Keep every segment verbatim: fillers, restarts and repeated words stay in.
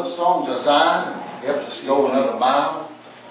little songs of Zion helps us go another mile.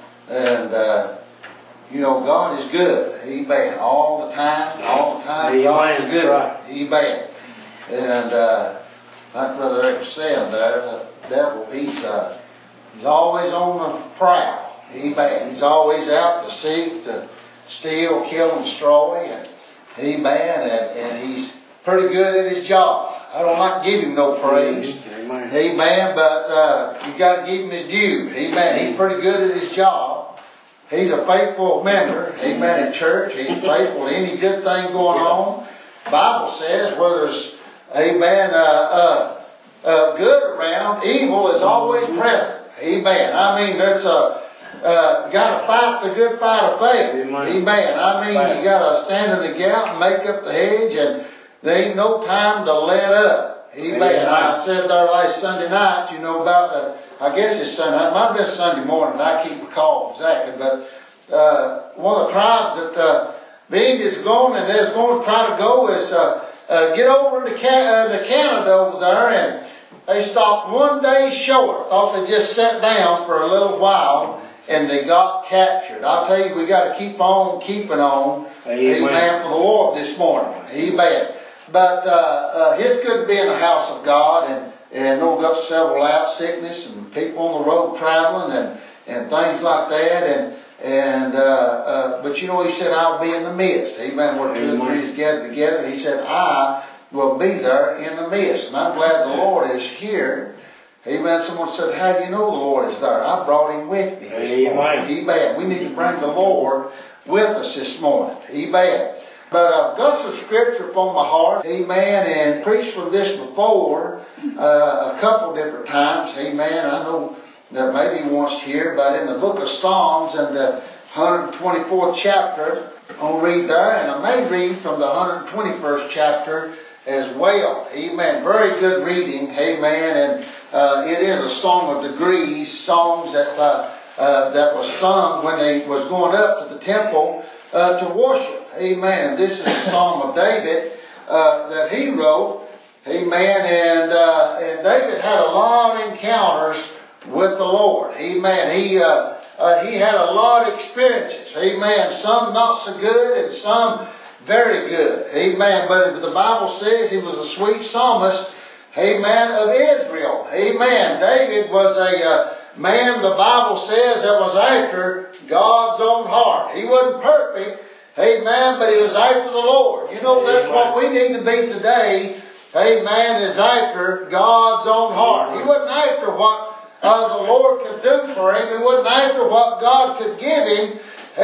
And, uh, you know, God is good. Amen. All the time, all the time, Amen. God is good. Right. Amen. And, uh, like Brother Eric said there, the devil, he's, uh, he's always on the prowl. Amen. He's always out to seek, to steal, kill, and destroy. And, amen. And, and he's pretty good at his job. I don't like to give him no praise. Amen. Amen. But uh, you got to give him his due. Amen. He's pretty good at his job. He's a faithful member. Amen. In church, he's faithful to any good thing going on. The Bible says where there's, amen, uh, uh, uh, good around, evil is always present. Amen. I mean, there's a uh, got to fight the good fight of faith. Amen. Amen. I mean, you got to stand in the gap and make up the hedge, and there ain't no time to let up. Amen. Amen. I said there last Sunday night, you know, about the, I guess it's Sunday night, it might have been Sunday morning, I can't recall exactly, but uh, one of the tribes that uh, the Indians going and they're going to try to go is uh, uh, get over into Ca- uh, to Canada over there, and they stopped one day short. Thought they just sat down for a little while, and they got captured. I'll tell you, we got to keep on keeping on. Amen. Amen for the Lord this morning. Amen. But uh, uh, it's good to be in the house of God, and and know we got several out sickness and people on the road traveling and and things like that. And and uh, uh, but you know, he said, "I'll be in the midst." Amen. Where two or three is gathered together, he said, "I will be there in the midst." And I'm glad the Lord is here. Amen. Someone said, "How do you know the Lord is there?" I brought him with me this Amen. morning. Amen. We need to bring the Lord with us this morning. Amen. But I've got some scripture upon my heart. Amen. And preached from this before uh, a couple different times. Amen. I know that maybe once here, but in the book of Psalms in the one hundred twenty-fourth chapter, I'll read there, and I may read from the one hundred twenty-first chapter as well. Amen. Very good reading. Amen. And uh, it is a song of degrees, songs that uh, uh, that was sung when they was going up to the temple uh, to worship. Amen. This is a Psalm of David uh, that he wrote. Amen. And uh, and David had a lot of encounters with the Lord. Amen. He uh, uh, he had a lot of experiences. Amen. Some not so good and some very good. Amen. But the Bible says he was a sweet psalmist. Amen. Of Israel. Amen. David was a uh, man, the Bible says, that was after God's own heart. He wasn't perfect. Amen. But he was after the Lord. You know, that's what we need to be today. Amen. Is after God's own heart. He wasn't after what uh, the Lord could do for him. He wasn't after what God could give him.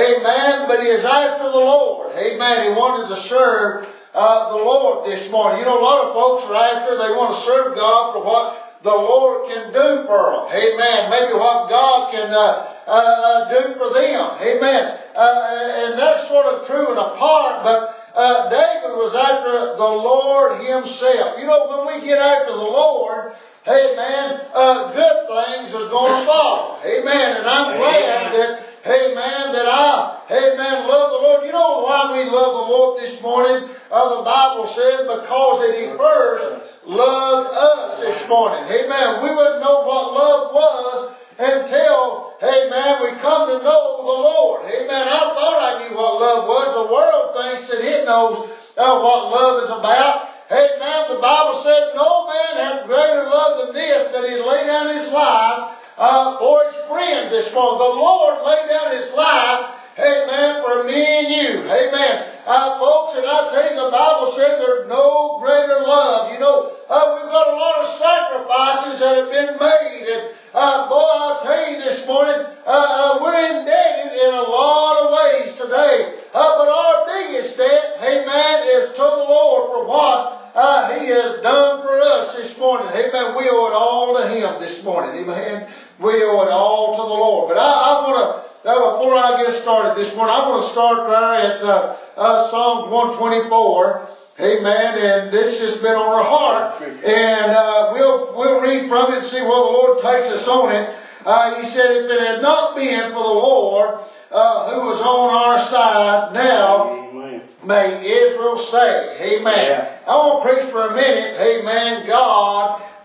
Amen. But he is after the Lord. Amen. He wanted to serve uh, the Lord this morning. You know, a lot of folks are after, they want to serve God for what the Lord can do for them. Amen. Maybe what God can uh, uh, do for them. Amen. Uh, and that's sort of true in a part, but uh, David was after the Lord himself. You know, when we get after the Lord, amen, uh, good things is going to follow. Amen. And I'm glad that, amen, that I, amen, love the Lord. You know why we love the Lord this morning? Uh, the Bible says because that he first loved us this morning. Amen. We wouldn't know what love was until, amen, we come to know the Lord. Amen. I thought I knew what love was. The world thinks that it knows uh, what love is about. Amen. The Bible said no man had greater love than this, that he laid down his life uh, for his friends this morning. The Lord laid down his life, amen, for me and you. Amen. Uh, folks, and I tell you, the Bible says there's no greater love. You know, uh, we've got a lot of sacrifices that have been made. And uh, boy, I'll tell you this morning, uh, uh, we're indebted in a lot of ways today. Uh, but our biggest debt, amen, is to the Lord for what uh, he has done for us this morning. Amen. We owe it all to him this morning. Amen. We owe it all to the Lord. But I, I want to, uh, before I get started this morning, I want to start there at uh, uh, Psalm one twenty-four. Amen. And this has been on our heart. And uh, we'll we'll read from it and see where the Lord takes us on it. Uh, he said, if it had not been for the Lord uh, who was on our side, now Amen. May Israel say, amen. Yeah. I want to preach for a minute, amen, God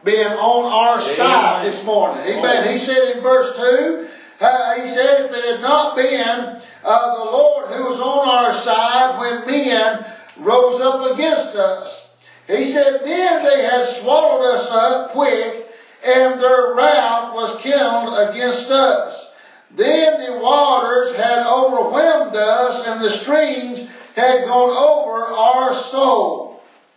being on our side this morning. Amen. He said in verse two, uh, he said, if it had not been uh, the Lord who was on our side when men rose up against us. He said, then they had swallowed us up quick, and their wrath was kindled against us. Then the waters had overwhelmed us, and the streams had gone over our soul.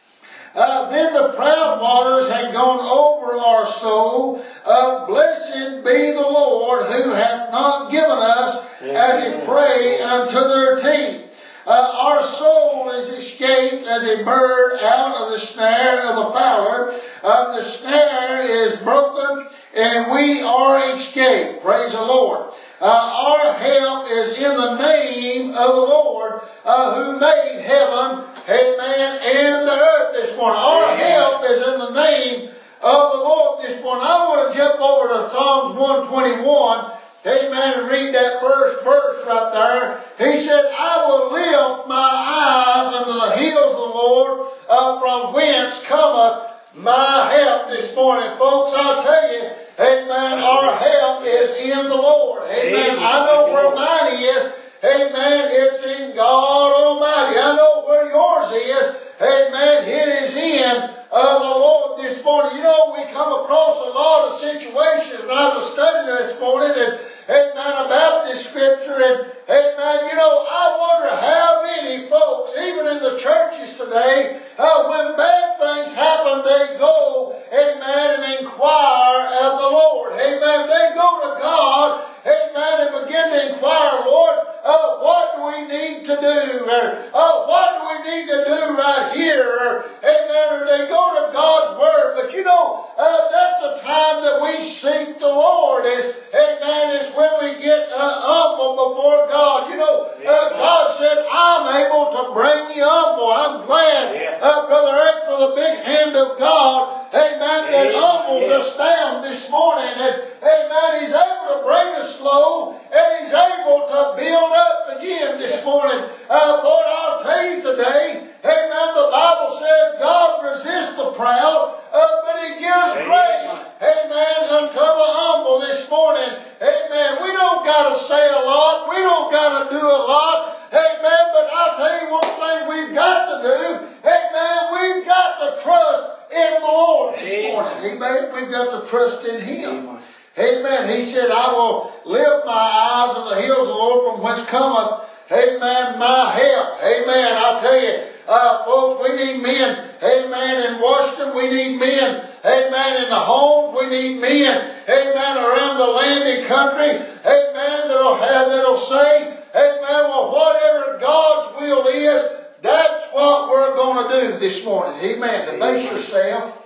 Uh, then the proud waters had gone over our soul. Uh, blessed be the Lord, who hath not given us as a prey unto their teeth. Uh, our soul is escaped as a bird out of the snare of the fowler. Uh, the snare is broken, and we are escaped. Praise the Lord. Uh, our help is in the name of the Lord, uh, who made heaven, amen, and the earth this morning. Our help is in the name of the Lord this morning. I want to jump over to Psalms one twenty-one, amen, and read that first verse right there. He said, I will lift my eyes unto the hills of the Lord, uh, from whence cometh my help this morning. Folks, I'll tell you, amen, our help is in the Lord. Amen. I know where mine is. Amen. It's in God Almighty. I know where yours is. Amen. It is in uh, the Lord this morning. You know, we come across a lot of situations, and I was studying this morning, and amen, about this scripture, and amen, you know, I wonder how many folks, even in the churches today, uh, when bad things happen, they go, amen, and inquire of the Lord. Amen. They go to God, amen, and begin to inquire, Lord, uh, what do we need to do? Or, uh, what do we need to do right here? Or, amen, or they go to God's Word. But you know, uh, that's the time that we seek the Lord, is, amen, is when we get uh, humble before God. You know, uh, God said, I'm able to bring you humble. I'm glad, uh, Brother Eric, for the big hand of God, amen, that humbles us down this morning. And, amen, He's able to bring us low, and He's able to build up again this morning. Uh, Lord, I'll tell you today, amen, the Bible says God resists the proud, uh, but He gives grace, amen, unto the humble this morning. Amen. We don't got to say a lot. We don't got to do a lot. Amen. But I'll tell you one thing we've got to do. Amen. We've got to trust in the Lord this Amen. morning. Amen. We've got to trust in Him. Amen. Amen. He said, I will lift my eyes on the hills of the Lord, from whence cometh, amen, my help. Amen. I tell you, uh, folks, we need men, amen, in Washington. We need men, amen, in the homes. We need men, amen, around the land and country, amen, that'll have, that'll say, amen, well, whatever God's will is, that's what we're going to do this morning. Amen. To base yourself,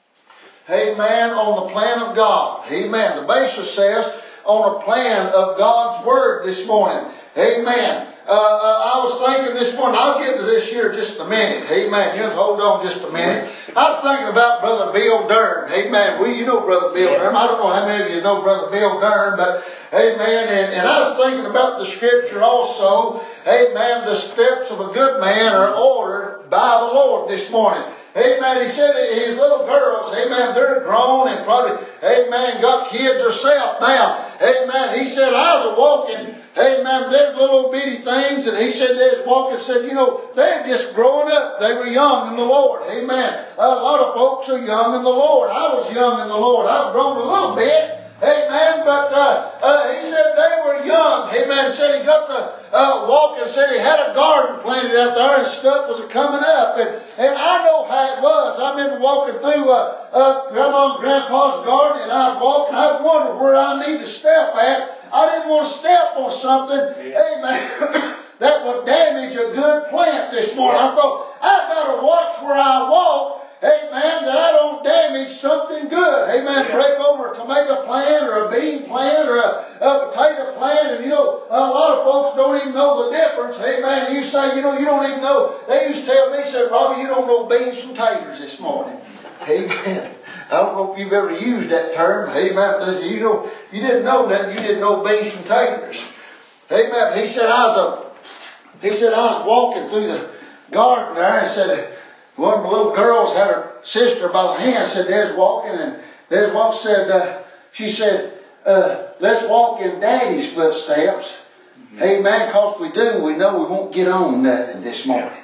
amen, on the plan of God. Amen. To base yourselves on a plan of God's Word this morning. Amen. Uh, uh, I was thinking this morning, I'll get to this here in just a minute. Amen. Just hold on just a minute. I was thinking about Brother Bill Durham. Amen. Well, you know Brother Bill Durham. I don't know how many of you know Brother Bill Durham, but amen. And, and I was thinking about the scripture also. Amen. The steps of a good man are ordered by the Lord this morning. Amen. He said his little girls, amen, they're grown and probably, amen, got kids herself now. Amen. He said, I was walking, amen, them little bitty things, and he said they was walking, said, you know, they're just growing up. They were young in the Lord. Amen. A lot of folks are young in the Lord. I was young in the Lord. I've grown a little bit. Amen. But uh, uh, he said they were young. Amen. Said he got to uh, walk and said he had a garden planted out there and stuff was coming up. And, and I know how it was. I remember walking through uh, uh, Grandma and Grandpa's garden, and I was walking. I wondered where I need to step at. I didn't want to step on something, yeah. amen, that would damage a good plant this morning. Yeah. I thought, I've got to watch where I walk. Amen, that I don't damage something good. Amen, yeah. Break over a tomato plant or a bean plant or a, a potato plant. And you know, a lot of folks don't even know the difference. Amen. You say, you know, you don't even know. They used to tell me, said, Robbie, you don't know beans from taters this morning. Amen. I don't know if you've ever used that term. Amen. You know, you didn't know that. You didn't know beans from taters. Amen. He said, I was a, he said, I was walking through the garden there and said, one of the little girls had her sister by the hand, said, there's walking, and there's walk, said, uh, she said, uh, let's walk in Daddy's footsteps. Mm-hmm. Amen, because we do, we know we won't get on nothing this morning.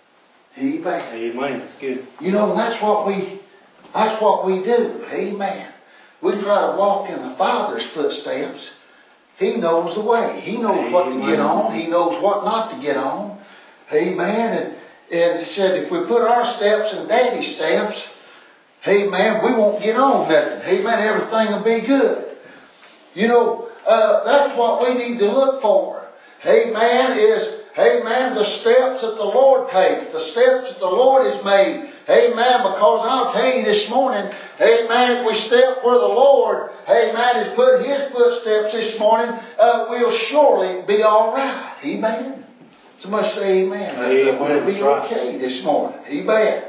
Amen. Amen, that's good. You know, that's what we, that's what we do. Amen. We try to walk in the Father's footsteps. He knows the way. He knows Amen. What to get on. He knows what not to get on. Amen. And, and he said, if we put our steps in Daddy's steps, amen, we won't get on nothing. Amen. Everything will be good. You know, uh, that's what we need to look for. Amen. Is, amen, the steps that the Lord takes, the steps that the Lord has made. Amen. Because I'll tell you this morning, amen, if we step where the Lord, amen, has put His footsteps this morning, uh, we'll surely be all right. Amen. Somebody say amen. Amen. We'll be okay this morning. Amen.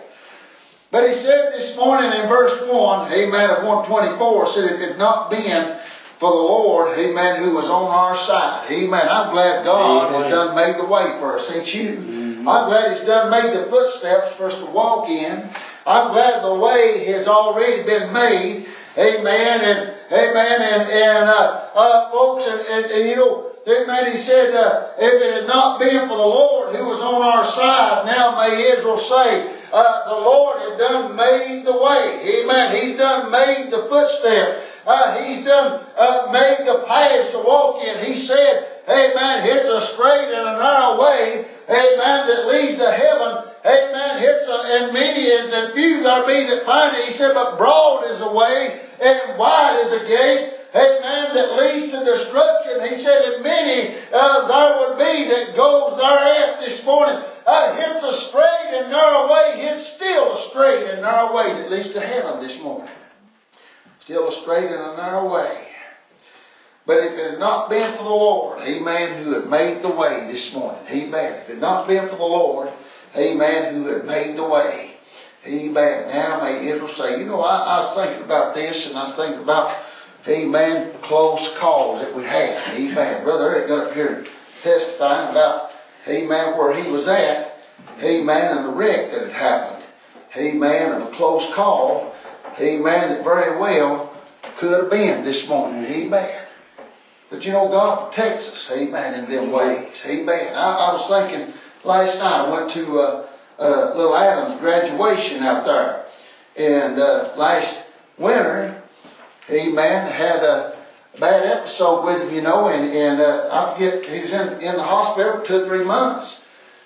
But he said this morning in verse one, amen, of one twenty-four, said if it had not been for the Lord, amen, who was on our side. Amen. I'm glad God amen. Has done made the way for us, ain't you? Mm-hmm. I'm glad He's done made the footsteps for us to walk in. I'm glad the way has already been made. Amen. And amen. And, and uh, uh, folks, and, and, and you know, amen, he said, uh, if it had not been for the Lord who was on our side, now may Israel say, uh, the Lord had done made the way. Amen. He's done made the footsteps. Uh, he's done uh, made the paths to walk in. He said, amen, it's a straight and a narrow way, amen, that leads to heaven. Amen. It's a, and many and few there be that find it. He said, but broad is the way and wide is the gate, amen, that leads to destruction. He said, and many uh, there would be that goes thereat this morning. Uh, it's a straight and narrow way. It's still a straight and narrow way that leads to heaven this morning. Still a straight and a narrow way. But if it had not been for the Lord, amen, who had made the way this morning, amen. If it had not been for the Lord, amen, who had made the way, amen. Now may Israel say, you know, I, I was thinking about this, and I was thinking about, amen, close calls that we had. Amen. Brother Eric got up here testifying about, amen, where he was at, amen, and the wreck that had happened. Amen, of a close call. Amen, that very well could have been this morning. Amen. But you know, God protects us. Amen, in them ways. Amen. I, I was thinking last night, I went to uh, uh, little Adam's graduation out there. And uh, last winter, amen, had a bad episode with him, you know, and, and uh, I forget, he was in, in the hospital for two or three months.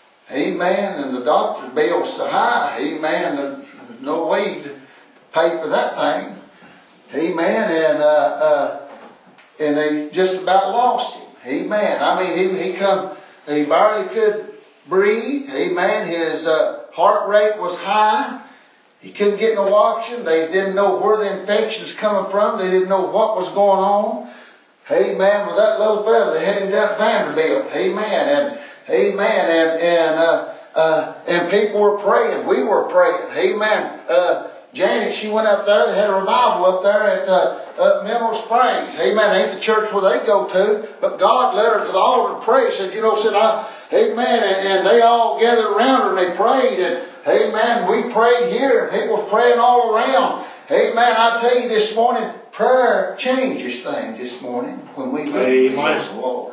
Amen. And the doctor's bill was so high. Amen. There's no way to pay for that thing. Amen. And, uh, uh, and they just about lost him. Amen. I mean, he, he come, he barely could breathe. Amen. His, uh, heart rate was high. He couldn't get no oxygen. They didn't know where the infection's coming from. They didn't know what was going on. Amen. With that little fella, they had him down at Vanderbilt. Amen. And, amen. And, and, uh, uh, and people were praying. We were praying. Amen. Uh, Janet, she went up there. They had a revival up there at uh, uh, Mineral Springs. Amen. Ain't the church where they go to, but God led her to the altar and prayed. Said, you know, said I, amen. And, and they all gathered around her and they prayed. And amen. We prayed here and people were praying all around. Amen. I tell you this morning, prayer changes things this morning when we look towards the Lord.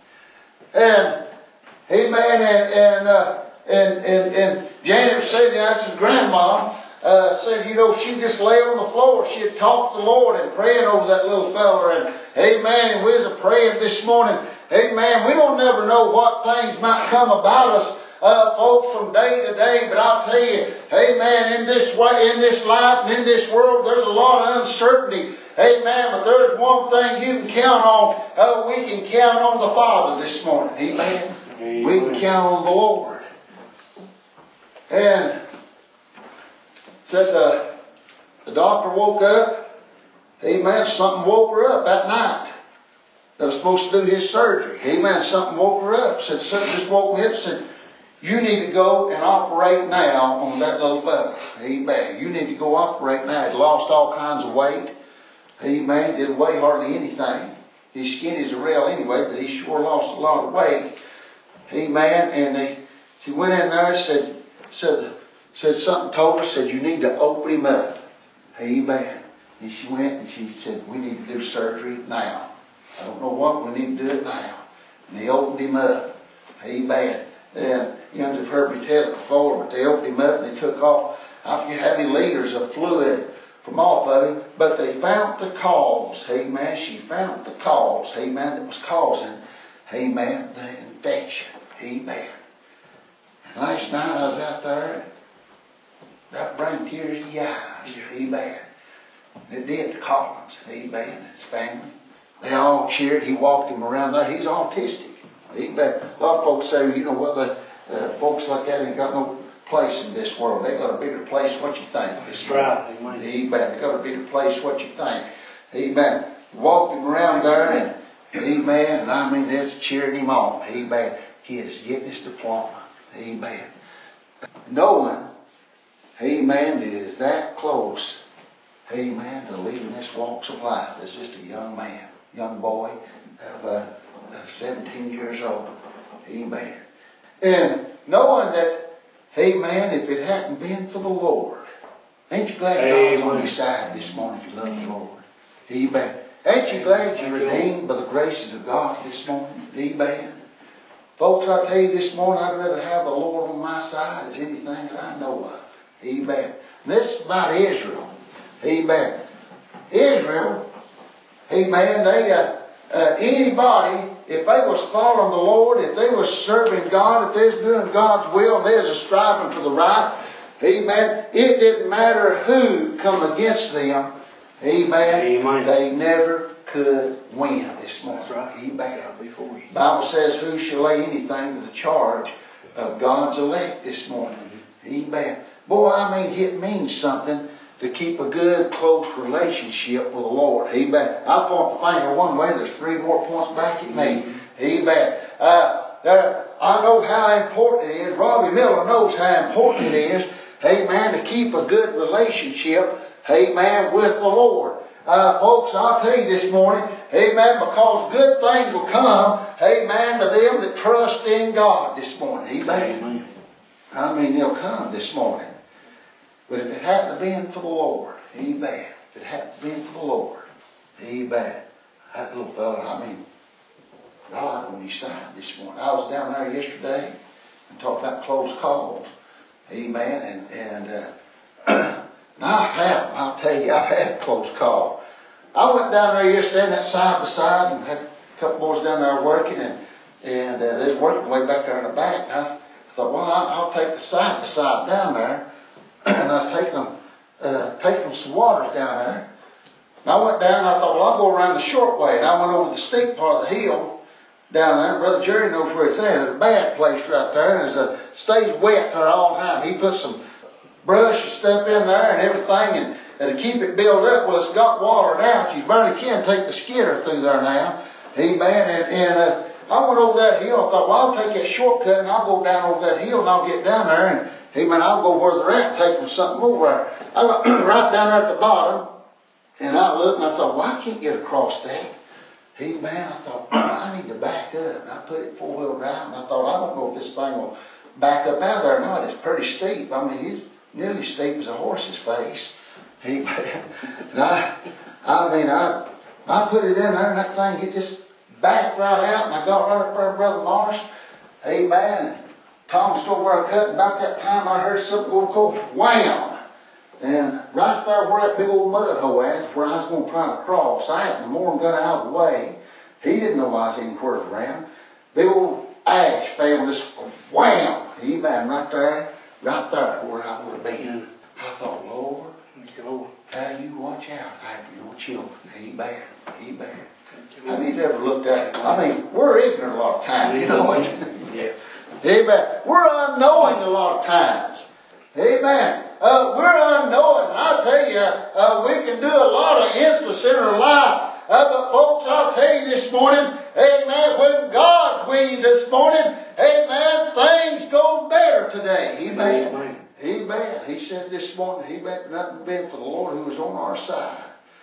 And amen. And and uh, and, and and Janet said, that's his grandma. Uh, said, you know, she'd just lay on the floor. She'd talk to the Lord and praying over that little fella. And amen. And we was a praying this morning. Amen. We don't never know what things might come about us, uh, folks, from day to day. But I'll tell you, amen, in this way, in this life and in this world, there's a lot of uncertainty. Amen. But there's one thing you can count on. Uh, we can count on the Father this morning. Amen. Amen. We can count on the Lord. And said the, the doctor woke up. Amen. Something woke her up that night. They was supposed to do his surgery. Amen. Something woke her up. Said, something just woke me up. Said, you need to go and operate now on that little fella. Amen. You need to go operate now. He lost all kinds of weight. Amen. Didn't weigh hardly anything. He's skinny as a rail anyway, but he sure lost a lot of weight. Amen. And they, she went in there and said, said, said something told her, said you need to open him up. Amen. And she went and she said, we need to do surgery now. I don't know what, we need to do it now. And they opened him up. Amen. And you know, you've heard me tell it before, but they opened him up and they took off, I forget how many liters of fluid from off of him, but they found the cause. Amen. She found the cause. Amen. That was causing, amen, the infection. Amen. And last night I was out there and that brought tears to your eyes. Amen. And it did to Collins. Amen. And his family. They all cheered. He walked him around there. He's autistic. Amen. A lot of folks say, you know, well, the uh, folks like that ain't got no place in this world. They got a bigger place. What you think? This right. Amen. Amen. They got a bigger place. What you think? Amen. Walked him around there and amen. And I mean, that's cheering him on. Amen. He is getting his diploma. Amen. Knowing, amen, that is that close, amen, to leaving this walks of life as just a young man, young boy of, uh, of seventeen years old. Amen. And knowing that, amen, if it hadn't been for the Lord, ain't you glad God's on your side this morning if you love the Lord? Amen. Ain't you glad you're redeemed by the graces of God this morning? Amen. Folks, I tell you this morning, I'd rather have the Lord on my side as anything that I know of. Amen. And this is about Israel. Amen. Israel, amen, they, uh, uh, anybody, if they was following the Lord, if they was serving God, if they was doing God's will, and they was striving for the right, amen, it didn't matter who come against them, amen, amen. They never could win this morning. That's right. Amen. The Bible says, who shall lay anything to the charge of God's elect this morning? Mm-hmm. Amen. Boy, I mean, it means something to keep a good, close relationship with the Lord. Amen. I point the finger one way, there's three more points back at me. Mm-hmm. Amen. Uh, there, I know how important it is. Robbie Miller knows how important it is, amen, to keep a good relationship, amen, with the Lord. Uh, folks, I'll tell you this morning, amen, because good things will come, amen, to them that trust in God this morning. Amen. Amen. I mean, they'll come this morning. But if it hadn't been for the Lord, amen, if it hadn't been for the Lord, amen, that little fella, I mean, God on his side this morning. I was down there yesterday and talked about close calls, amen, and, and, uh, and I have, I'll tell you, I've had a close call. I went down there yesterday in that side by side and had a couple boys down there working, and, and uh, they was working way back there in the back. And I thought, well, I'll, I'll take the side by side down there. And I was taking them, uh, taking them some waters down there. And I went down and I thought, well, I'll go around the short way. And I went over the steep part of the hill down there. Brother Jerry knows where it's at. It's a bad place right there. And it stays wet there all the time. He put some brush and stuff in there and everything, and, and to keep it built up. Well, it's got watered out. You barely can take the skidder through there now. Amen. And, and uh, I went over that hill. I thought, well, I'll take that shortcut and I'll go down over that hill and I'll get down there and, amen, I'll go where they're at and take them something over there. I got right down there at the bottom, and I looked and I thought, well, I can't get across that. Amen. I thought, I need to back up. And I put it four-wheel drive, and I thought, I don't know if this thing will back up out there or not. It's pretty steep. I mean, it's nearly steep as a horse's face. Amen. And I, I mean, I, I put it in there, and that thing, it just backed right out, and I got right up there, Brother Morris. Amen. And Tom was over there cutting. About that time, I heard something go cold. Wham! And right there where that big old mud hole is, where I was going to try to cross, I happened to more than got out of the way. He didn't know I was anywhere around. Big old ash fell, just wham! Amen. Right there, right there where I would have been. I thought, Lord, how do you watch out after your children? Amen. Amen. Have you ever looked at it? I mean, we're ignorant a lot of times, you know what? Yeah. Amen. We're unknowing a lot of times. Amen. Uh, we're unknowing. I'll tell you, uh, we can do a lot of instances in our life. Uh, but folks, I'll tell you this morning, amen, when God's with you this morning, amen, things go better today. Amen. Amen. Amen. He said this morning, amen, nothing been for the Lord who was on our side.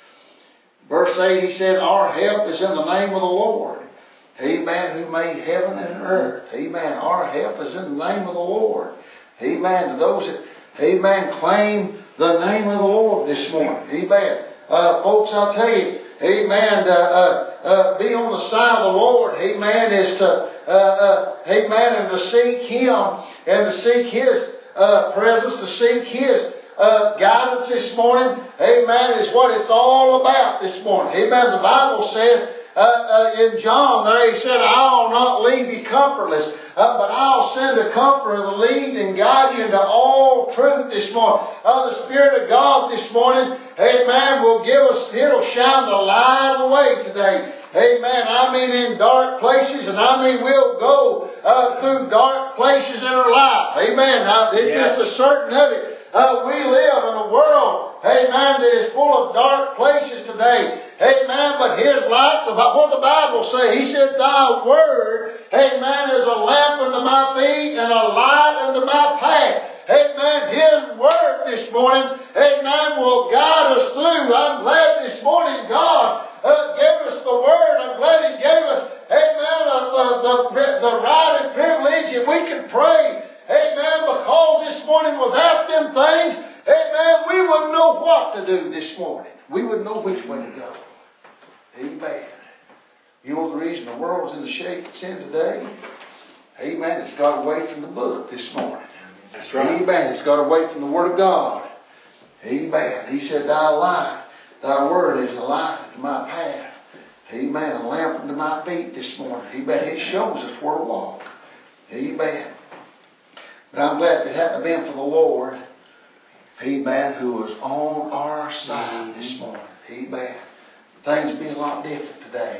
Verse eight, he said, our help is in the name of the Lord. Amen, who made heaven and earth. Amen. Our help is in the name of the Lord. Amen. To those that, Amen. Claim the name of the Lord this morning. Amen. Uh, folks, I'll tell you, amen, uh, uh, uh, be on the side of the Lord, amen, is to, uh, uh, amen, and to seek Him, and to seek His uh, presence, to seek His uh, guidance this morning, amen, is what it's all about this morning. Amen. The Bible said, uh, uh, in John there, He said, I'll not leave you comfortless. Uh, but I'll send a comforter to lead and guide you into all truth this morning. Uh, the Spirit of God this morning, amen, will give us, it'll shine the light of the way today. Amen. I mean in dark places, and I mean we'll go uh, through dark places in our life. Amen. Now, it's yeah. just a certain of it. Uh, we live in a world, amen, that is full of dark places today. Amen. But His light, what the Bible say, He said, Thy word, amen, is a lamp unto my feet and a light unto my path. Amen. His word this morning, amen, will guide us through. I'm glad this morning God uh, gave us the word. I'm glad He gave us, amen, uh, the, the, the right and privilege that we can pray. Amen. Because this morning without them things, amen, we wouldn't know what to do this morning. We wouldn't know which way to go. Amen. You know the reason the world's in the shape it's in today? Amen. It's got away from the book this morning. That's right. Amen. It's got away from the Word of God. Amen. He said, Thy life, Thy word is a light unto my path. Amen. A lamp unto my feet this morning. Amen. It shows us where to walk. Amen. But I'm glad it hadn't been for the Lord, amen, who was on our side this morning. Amen. Things would be a lot different today.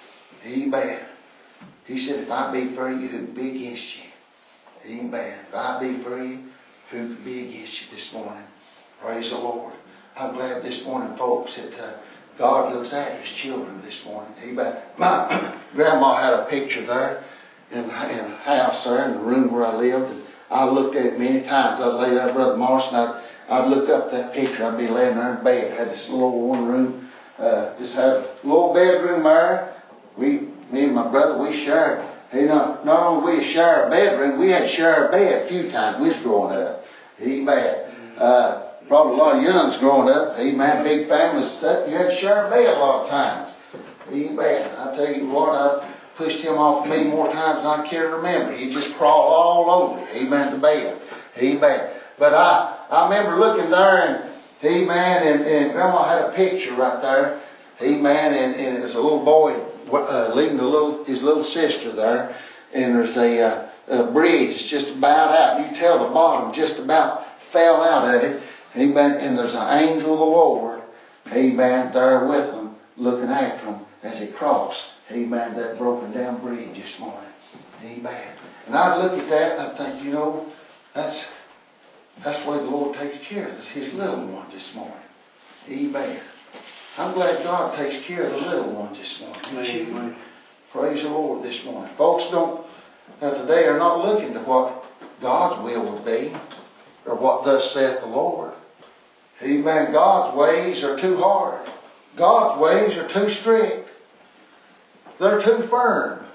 Amen. He said, if I be for you, who can be against you? Amen. If I be for you, who can be against you this morning? Praise the Lord. I'm glad this morning, folks, that uh, God looks after His children this morning. Amen. My grandma had a picture there in, in a house there in the room where I lived. And I looked at it many times. I'd lay there, Brother Morrison. I'd, I'd look up that picture. I'd be laying there in bed. I had this little one room. Uh, just had a little bedroom there. We, me and my brother, we shared. You know, not only we shared a bedroom, we had to share a bed a few times. We was growing up. Amen. Uh, probably a lot of youngs growing up. Amen. Big families stuff. You had to share a bed a lot of times. Amen. I tell you what, I pushed him off me more times than I care to remember. He'd just crawl all over me. Amen. The bed. Amen. But I, I remember looking there and, amen, and, and Grandma had a picture right there. Amen. And, and it was a little boy uh, leading the little, his little sister there. And there's a, uh, a bridge. It's just about out. You can tell the bottom just about fell out of it. Amen. And there's an angel of the Lord. Amen. There with them, looking after them as they crossed. Amen. That broken down bridge this morning. Amen. And I'd look at that and I'd think, you know, that's that's the way the Lord takes care of His little one this morning. Amen. I'm glad God takes care of the little ones this morning. Amen. Praise the Lord this morning. Folks don't uh, today are not looking to what God's will would be or what thus saith the Lord. Amen. God's ways are too hard. God's ways are too strict. They're too firm.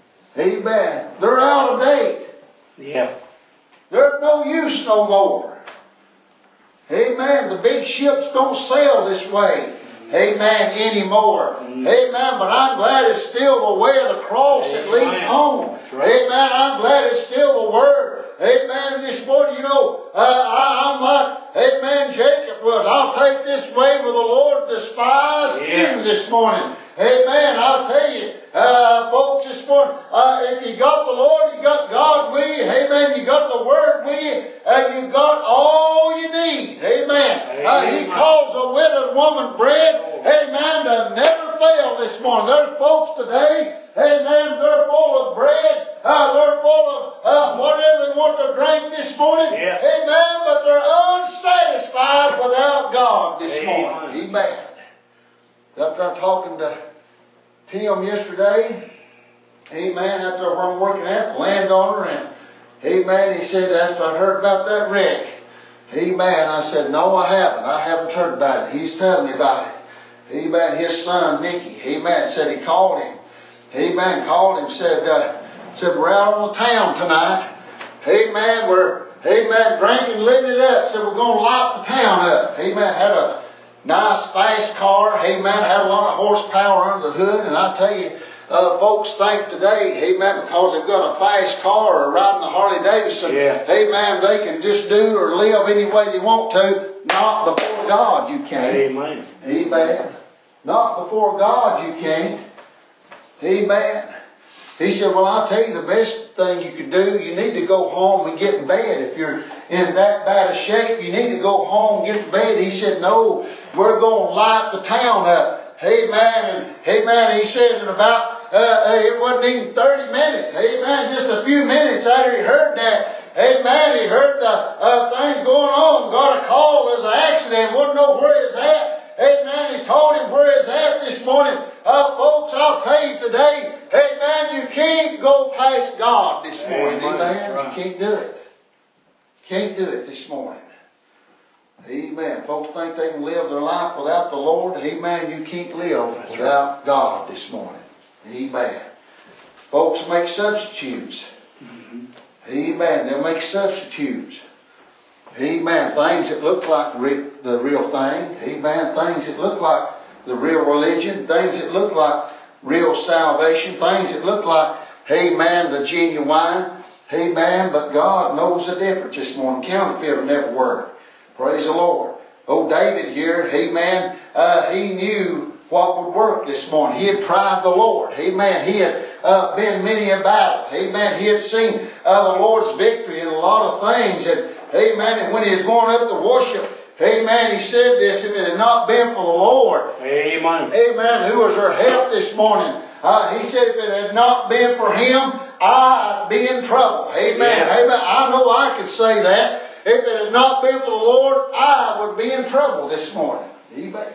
Amen. They're out of date. Yeah. There's no use no more. Amen. The big ships don't sail this way. Amen. Anymore. Mm-hmm. Amen. But I'm glad it's still the way of the cross that leads home. Right. Amen. I'm glad it's still the word. Amen. This morning, you know, uh, I, I'm like, amen, Jacob was. I'll take this way where the Lord despised yeah. you this morning. Amen. I'll tell you, uh, folks, this morning, uh, if you got the Lord, you got God with you. Amen. You got the Word with you. And you got all you need. Amen. Uh, he calls a widowed woman bread. Amen. To never fail this morning. There's folks today. Amen. They're full of bread. Uh, they're full of uh, whatever they want to drink this morning. Yeah. Amen. But they're unsatisfied without God this Amen. morning. Amen. After I'm talking to Tim yesterday, amen, after where I'm working at, the landowner, and amen, he said, after I heard about that wreck, amen, I said, no, I haven't. I haven't heard about it. He's telling me about it. Amen. His son, Nicky, amen, said he called him. Amen, called him, said, uh, said, we're out on the town tonight. Amen, we're, Amen. Drinking, living it up. Said we're going to light the town up. Amen. Had a nice, fast car. Amen. Had a lot of horsepower under the hood. And I tell you, uh, folks think today, amen, because they've got a fast car or riding a Harley Davidson, yeah. amen, they can just do or live any way they want to. Not before God you can't. Amen. Amen. Not before God you can't. Amen. He said, well, I'll tell you the best thing you could do, you need to go home and get in bed. If you're in that bad a shape, you need to go home and get in bed. He said, no, we're going to light the town up. Amen. And amen. He said in about, uh, it wasn't even thirty minutes. Amen. Just a few minutes after he heard that. Amen. He heard the uh, things going on. Got a call. There's an accident. Wouldn't know where he's at. Amen. He told him where he's at this morning. Uh, folks, I'll tell you today, amen, you can't go past God this morning. Amen. Amen. Right. You can't do it. Can't do it this morning. Amen. Folks think they can live their life without the Lord. Amen. You can't live That's without right. God this morning. Amen. Folks make substitutes. Mm-hmm. Amen. They'll make substitutes. Amen. Things that look like re- the real thing. Amen. Things that look like the real religion. Things that look like real salvation. Things that look like, amen, the genuine. Amen. But God knows the difference this morning. Counterfeit will never work. Praise the Lord. Oh, David here, amen, uh, he knew what would work this morning. He had tried the Lord. Amen. He had uh, been many a battle. Amen. He had seen uh, the Lord's victory in a lot of things. And amen. And when he was going up to worship, amen, he said this, if it had not been for the Lord, amen, amen, who was our help this morning, uh, he said if it had not been for him, I'd be in trouble. Amen. Yeah. Amen. I know I could say that. If it had not been for the Lord, I would be in trouble this morning. Amen.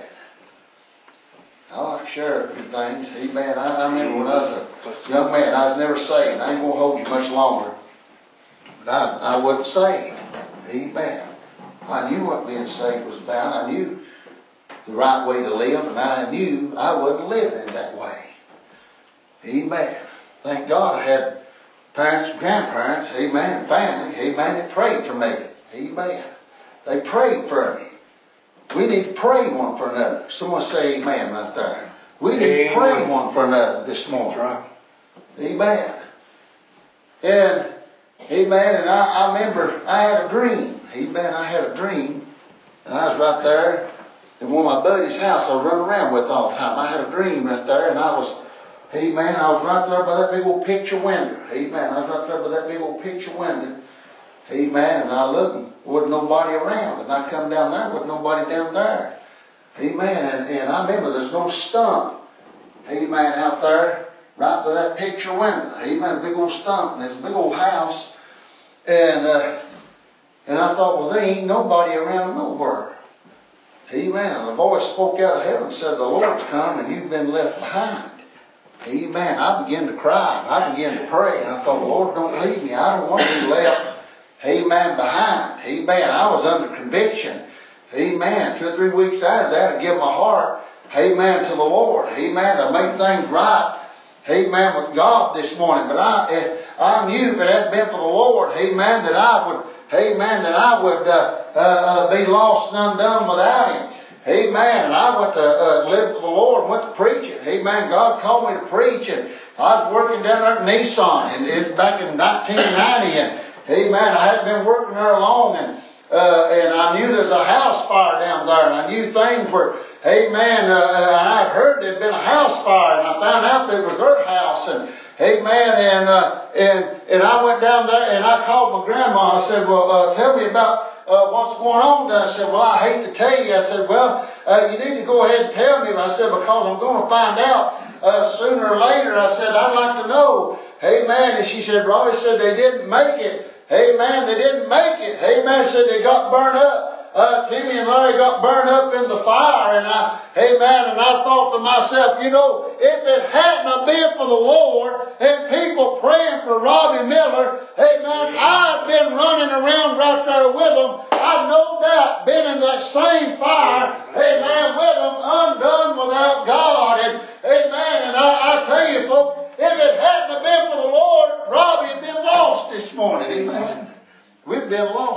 I like to share a few things. Amen. I, I remember when I was a young man, I was never saved. I ain't going to hold you much longer. But I, was, I wasn't saved. Amen. I knew what being saved was about. I knew the right way to live, and I knew I wasn't living in that way. Amen. Thank God I had parents and grandparents, amen, and family, amen, that prayed for me. Amen. They prayed for me. We need to pray one for another. Someone say amen right there. We need amen. to pray one for another this morning. That's right. Amen. And, amen, and I, I remember I had a dream. Amen. I had a dream. And I was right there in one of my buddy's house I was running around with all the time. I had a dream right there, and I was, amen, I was right there by that big old picture window. Amen. I was right there by that big old picture window. Amen. And I looked and wasn't nobody around. And I come down there, wasn't nobody down there. Amen. And, and I remember there's no stump. Amen. Out there, right by that picture window. Amen. A big old stump. And there's a big old house. And, uh, and I thought, well, there ain't nobody around nowhere. Amen. And a voice spoke out of heaven and said, the Lord's come and you've been left behind. Amen. I began to cry. And I began to pray. And I thought, Lord, don't leave me. I don't want to be left, amen, behind. Amen. I was under conviction. Amen. Two or three weeks out of that, I give my heart, amen, to the Lord. Amen. I made things right, amen, with God this morning. But I I knew if it hadn't been for the Lord, amen, that I would, amen, that I would uh, uh, be lost and undone without Him. Amen. And I went to uh, live for the Lord and went to preaching. Amen. God called me to preach, and I was working down there at Nissan, and it's back in nineteen ninety, and amen, I hadn't been working there long, and uh, and I knew there's a house fire down there, and I knew things were, amen, uh, and I had heard there'd been a house fire, and I found out that it was their house, and amen, and uh, and and I went down there, and I called my grandma, and I said, well, uh, tell me about Uh, what's going on? And I said, well, I hate to tell you. I said, well, uh, you need to go ahead and tell me. I said, because I'm going to find out uh, sooner or later. I said, I'd like to know. Amen. And she said, Robbie said they didn't make it. Amen. They didn't make it. Amen. Said they got burned up. Uh, Timmy and Larry got burned up in the fire. And I, amen. And I thought to myself, you know, if it hadn't been for the Lord and people praying for Robbie Miller, amen, I'd been running around right there with them. I've no doubt been in that same fire, amen, with them, undone without God. And amen. And I, I tell you, folks, if it hadn't been for the Lord, Robbie had been lost this morning. Amen. We've been lost.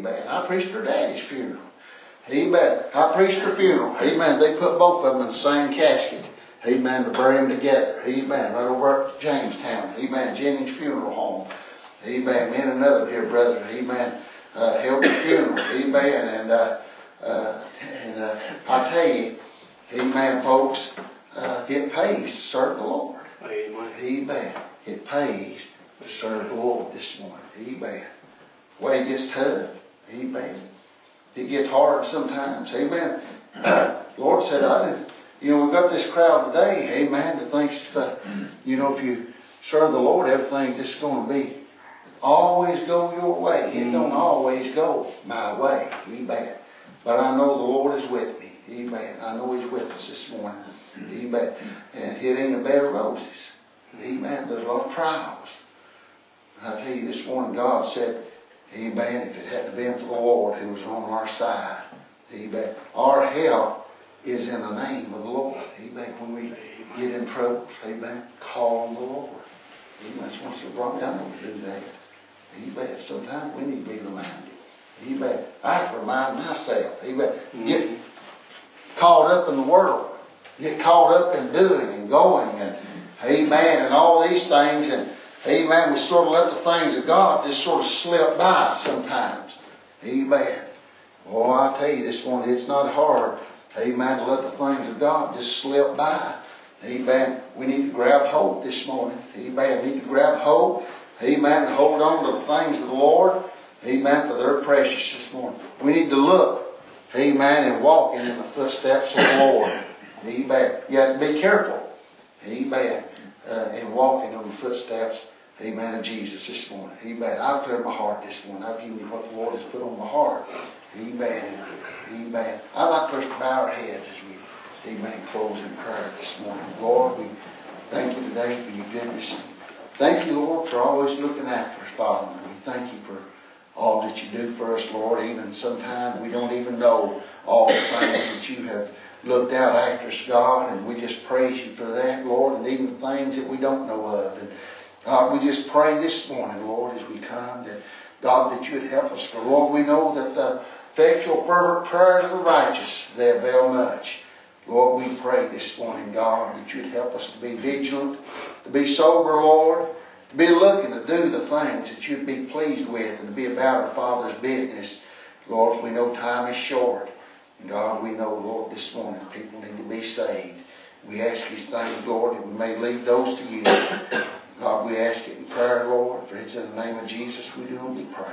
Amen. I preached her daddy's funeral. Amen. I preached her funeral. Amen. They put both of them in the same casket. Amen. To bury them together. Amen. Right over at Jamestown. Amen. Jennings Funeral Home. Amen. Me and another dear brother. Amen. Uh, held the funeral. Amen. And, uh, uh, and uh, I tell you, amen, folks, uh, it pays to serve the Lord. Amen. Amen. It pays to serve the Lord this morning. Amen. The way it gets tough. Amen. It gets hard sometimes. Amen. The Lord said, I didn't, you know, we've got this crowd today, amen, that thinks, uh, you know, if you serve the Lord, everything's just going to be always go your way. It don't always go my way. Amen. But I know the Lord is with me. Amen. I know He's with us this morning. Amen. And it ain't a bed of roses. Amen. There's a lot of trials. And I tell you this morning, God said, amen, if it hadn't been for the Lord who was on our side, amen, our help is in the name of the Lord. Amen. When we get in troubles, amen, call on the Lord. Amen. That's once in a while. I know to do that. Amen. Sometimes we need to be reminded. Amen. I have to remind myself. Amen. Get caught up in the world. Get caught up in doing and going and amen and all these things, and amen, we sort of let the things of God just sort of slip by sometimes. Amen. Oh, I tell you this morning, it's not hard, amen, to let the things of God just slip by. Amen. We need to grab hold this morning. Amen. We need to grab hold. Amen. And hold on to the things of the Lord. Amen. For they're precious this morning. We need to look. Amen. And walking in the footsteps of the Lord. Amen. You have to be careful. Amen. Uh, in walking on the footsteps, amen, of Jesus this morning. Amen. I've cleared my heart this morning. I've given you what the Lord has put on my heart. Amen. Amen. I'd like for us to bow our heads as we, amen, close in prayer this morning. Lord, we thank you today for your goodness. Thank you, Lord, for always looking after us, Father. And we thank you for all that you do for us, Lord. Even sometimes we don't even know all the things that you have looked out after us, God, and we just praise you for that, Lord, and even things that we don't know of. And God, we just pray this morning, Lord, as we come, that God, that you would help us. For Lord, we know that the effectual fervent prayers of the righteous, they avail much. Lord, we pray this morning, God, that you would help us to be vigilant, to be sober, Lord, to be looking to do the things that you'd be pleased with and to be about our Father's business. Lord, we know time is short. And God, we know, Lord, this morning people need to be saved. We ask these things, Lord, that we may lead those to you. God, we ask it in prayer, Lord, for it's in the name of Jesus we do and we pray.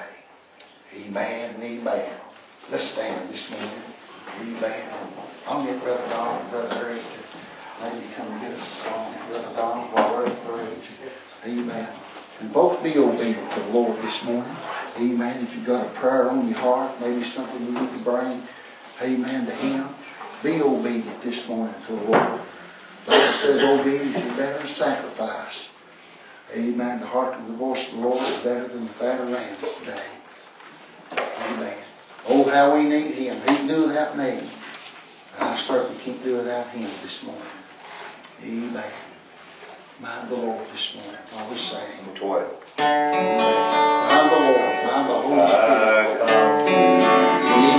Amen and amen. Let's stand this morning. Amen. I'll get Brother Don and Brother Eric to maybe come and get us a song. Brother Don, while we're encouraged. Amen. And folks, be obedient to the Lord this morning. Amen. If you've got a prayer on your heart, maybe something you need to bring, amen, to Him, be obedient this morning to the Lord. The Bible says obedience is better than sacrifice. Amen. To hearken to the voice of the Lord is better than the fat of rams today. Amen. Oh, how we need Him. He can do without me. And I certainly can't do without Him this morning. Amen. Mind the Lord this morning while we sing. twelve. Amen. Mind the Lord. Mind the Holy Spirit. I come to